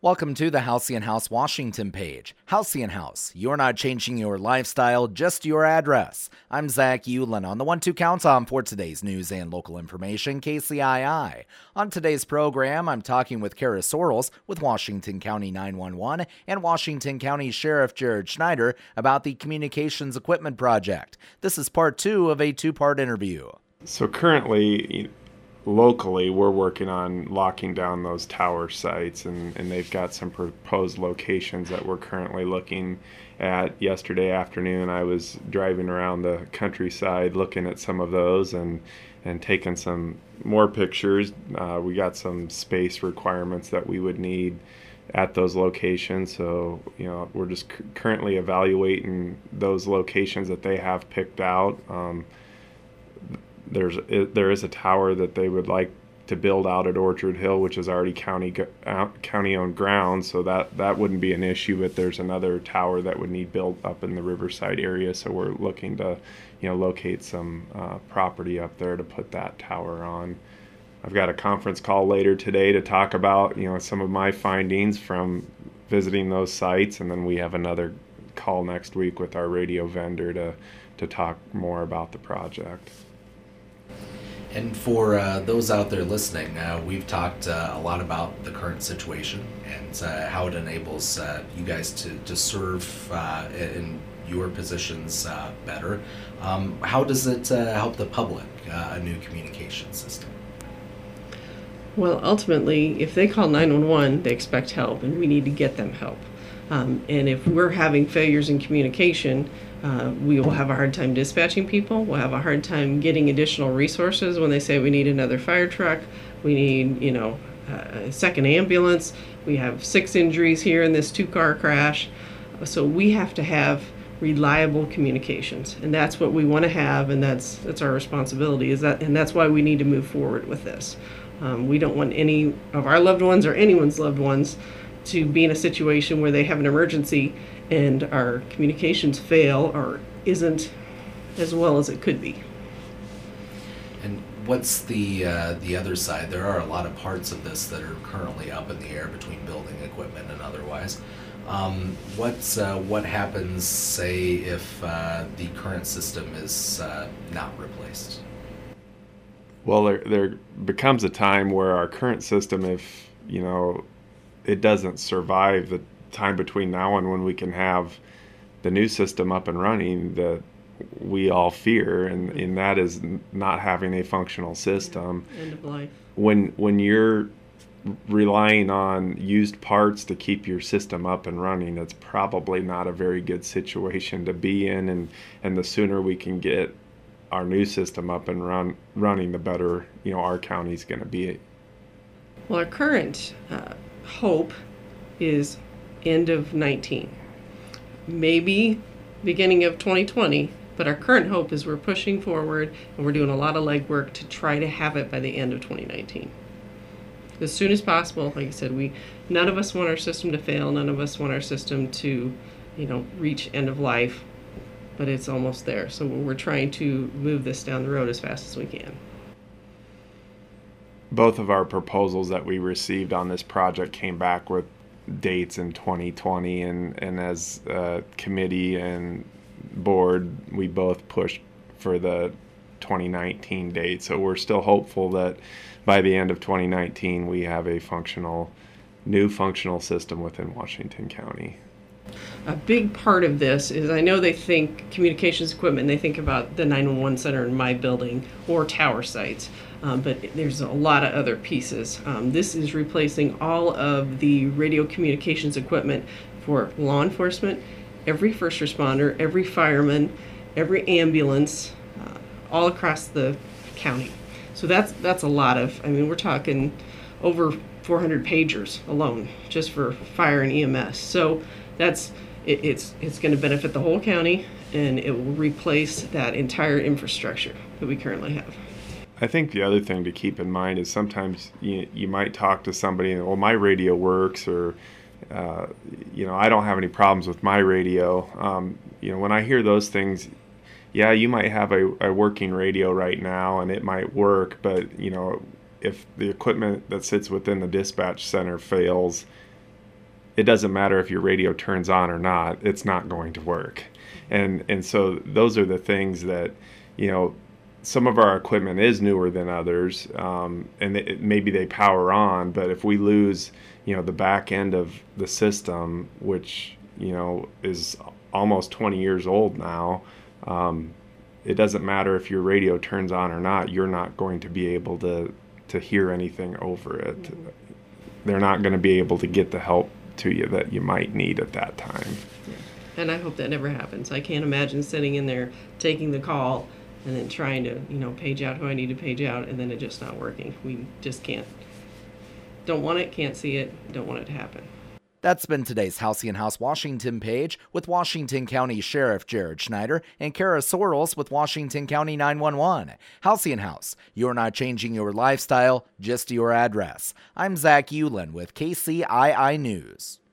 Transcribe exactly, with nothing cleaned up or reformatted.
Welcome to the Halcyon House Washington page. Halcyon House, you're not changing your lifestyle, just your address. I'm Zach Ulin on the one two count on for today's news and local information, K C I I. On today's program, I'm talking with Kara Sorrells with Washington County nine one one and Washington County Sheriff Jared Schneider about the Communications Equipment Project. This is part two of a two-part interview. So currently, locally, we're working on locking down those tower sites, and, and they've got some proposed locations that we're currently looking at. Yesterday afternoon, I was driving around the countryside looking at some of those and, and taking some more pictures. Uh, we got some space requirements that we would need at those locations, so you know we're just c- currently evaluating those locations that they have picked out. Um, There's there is a tower that they would like to build out at Orchard Hill, which is already county uh, county-owned ground, so that, that wouldn't be an issue. But there's another tower that would need built up in the Riverside area, so we're looking to, you know, locate some uh, property up there to put that tower on. I've got a conference call later today to talk about, you know, some of my findings from visiting those sites, and then we have another call next week with our radio vendor to to talk more about the project. And for uh, those out there listening, uh, we've talked uh, a lot about the current situation and uh, how it enables uh, you guys to, to serve uh, in your positions uh, better. Um, how does it uh, help the public, uh, a new communication system? Well, ultimately, if they call nine one one, they expect help, and we need to get them help. Um, and if we're having failures in communication, uh, we will have a hard time dispatching people. We'll have a hard time getting additional resources when they say we need another fire truck, we need, you know, a second ambulance. We have six injuries here in this two-car crash. So we have to have reliable communications, and that's what we want to have, and that's that's our responsibility. Is that, and that's why we need to move forward with this. Um, we don't want any of our loved ones or anyone's loved ones to be in a situation where they have an emergency and our communications fail or isn't as well as it could be. And what's the uh, the other side? There are a lot of parts of this that are currently up in the air between building equipment and otherwise. Um, what's uh, what happens, say, if uh, the current system is uh, not replaced? Well, there, there becomes a time where our current system, if you know, it doesn't survive the time between now and when we can have the new system up and running, that we all fear, and, and that is not having a functional system. End of life. When when you're relying on used parts to keep your system up and running, it's probably not a very good situation to be in, and, and the sooner we can get our new system up and run running, the better, you know, our county's going to be. Well, our current uh, hope is end of nineteen, maybe beginning of twenty twenty, but our current hope is we're pushing forward and we're doing a lot of legwork to try to have it by the end of twenty nineteen. As soon as possible. Like I said, we none of us want our system to fail, none of us want our system to, you know, reach end of life, but it's almost there. So we're trying to move this down the road as fast as we can. Both of our proposals that we received on this project came back with dates in twenty twenty, and, and as a committee and board, we both pushed for the twenty nineteen date. So we're still hopeful that by the end of twenty nineteen, we have a functional, new functional system within Washington County. A big part of this is, I know they think communications equipment, they think about the nine one one center in my building or tower sites, um, but there's a lot of other pieces. Um, this is replacing all of the radio communications equipment for law enforcement, every first responder, every fireman, every ambulance, uh, all across the county. So that's that's a lot of, I mean, we're talking over four hundred pagers alone just for fire and E M S. So that's it, it's it's going to benefit the whole county, and it will replace that entire infrastructure that we currently have. I think the other thing to keep in mind is sometimes you, you might talk to somebody and, well, my radio works, or uh, you know, I don't have any problems with my radio. Um, you know, when I hear those things, yeah, you might have a, a working radio right now and it might work, but you know, if the equipment that sits within the dispatch center fails, it doesn't matter if your radio turns on or not, it's not going to work. And and so those are the things that, you know, some of our equipment is newer than others, um, and it, maybe they power on, but if we lose, you know, the back end of the system, which, you know, is almost twenty years old now, um, it doesn't matter if your radio turns on or not, you're not going to be able to, to hear anything over it. Mm-hmm. They're not going to be able to get the help to you that you might need at that time. Yeah. And I hope that never happens. I can't imagine sitting in there taking the call and then trying to, you know, page out who I need to page out, and then it just not working. We just can't. Don't want it, can't see it, don't want it to happen. That's been today's Halcyon House Washington page with Washington County Sheriff Jared Schneider and Kara Sorrells with Washington County nine one one. Halcyon House, you're not changing your lifestyle, just your address. I'm Zach Eulen with K C I I News.